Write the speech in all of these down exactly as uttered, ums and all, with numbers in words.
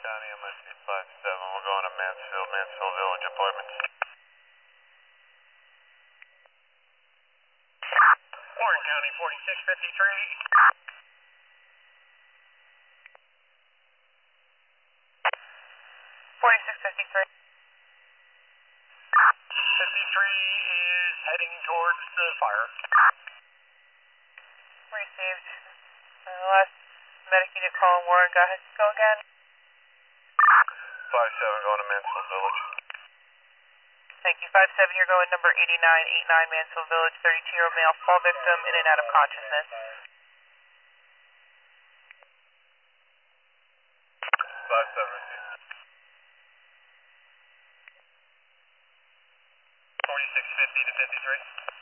County, M I C five seven, we're going to Mansfield, Mansfield Village appointments. Warren County, forty-six fifty-three. forty-six fifty-three. fifty-three is heading towards the fire. Received. Uh, last medic unit call in Warren, go ahead, go again. five seven, going to Mansfield Village. Thank you. five seven, you're going number eighty-nine eighty-nine Mansfield Village, thirty-two-year-old male fall victim in and out of consciousness. five seven, received. forty-six fifty to fifty-three.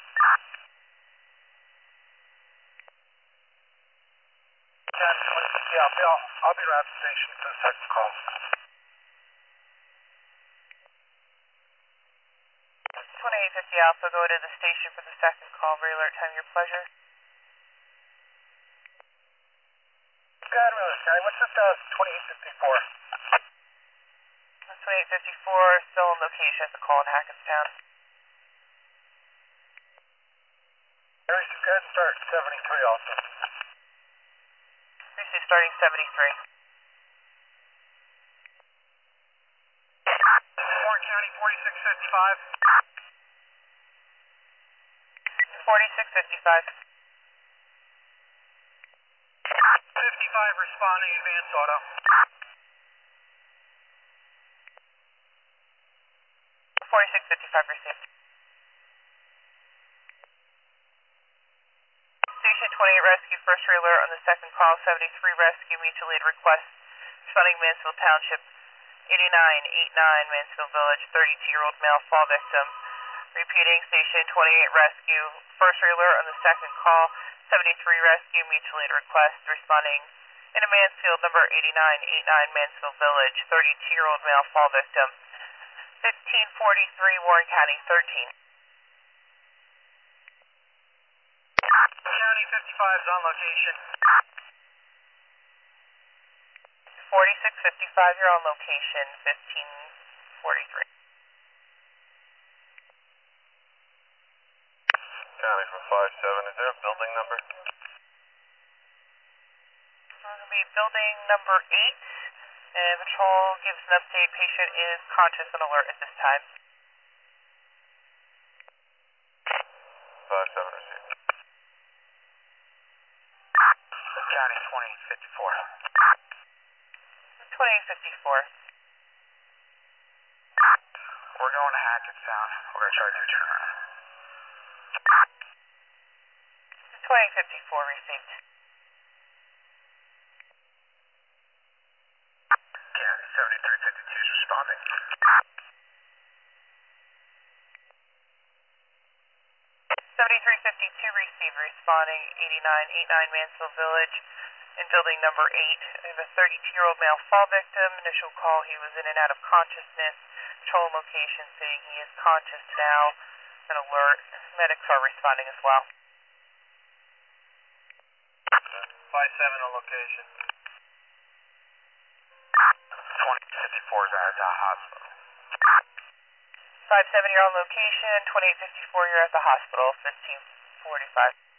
Yeah, I'll be, I'll, I'll be around the station for the second call. twenty-eight fifty Alpha, go to the station for the second call. Re-alert time, your pleasure. God, really, County, what's this, uh, twenty-eight fifty-four? twenty-eight fifty-four, still on location at the call in Hackettstown. Harry, go ahead and start seventy-three also. Receive starting seventy-three. Warren County, forty-six fifty-five. forty-six fifty-five. fifty-five responding, advanced auto. forty-six fifty-five received. Station twenty-eight rescue, first alert on the second call, seventy-three rescue, mutual aid request, responding Mansfield Township, eighty-nine eighty-nine Mansfield Village, thirty-two-year-old male fall victim. Repeating, station twenty-eight rescue, first alert on the second call, seventy-three rescue, mutual aid request, responding in a Mansfield, number eighty-nine eighty-nine Mansfield Village, thirty-two-year-old male fall victim. fifteen forty-three Warren County, thirteen. County fifty-five is on location. forty-six fifty-five, you're on location, fifteen forty-three. County from five seven, is there a building number? We're going to be building number eight, and patrol gives an update. Patient is conscious and alert at this time. five seven, received. County twenty-eight fifty-four. twenty-eight fifty-four. We're going to Hackettstown. We're going to try to do a turnaround. twenty-eight fifty-four received. County seventy-three fifty-two is responding. seventy-three fifty-two received, responding eighty-nine eighty-nine Mansfield Village in building number eight. We have a thirty-two-year-old male fall victim. Initial call, he was in and out of consciousness. Patrol location saying he is conscious now. An alert. Medics are responding as well. five seven on location. twenty fifty-four is at the hospital. five seven, you're on location. twenty-eight fifty-four, you're at the hospital. fifteen forty-five.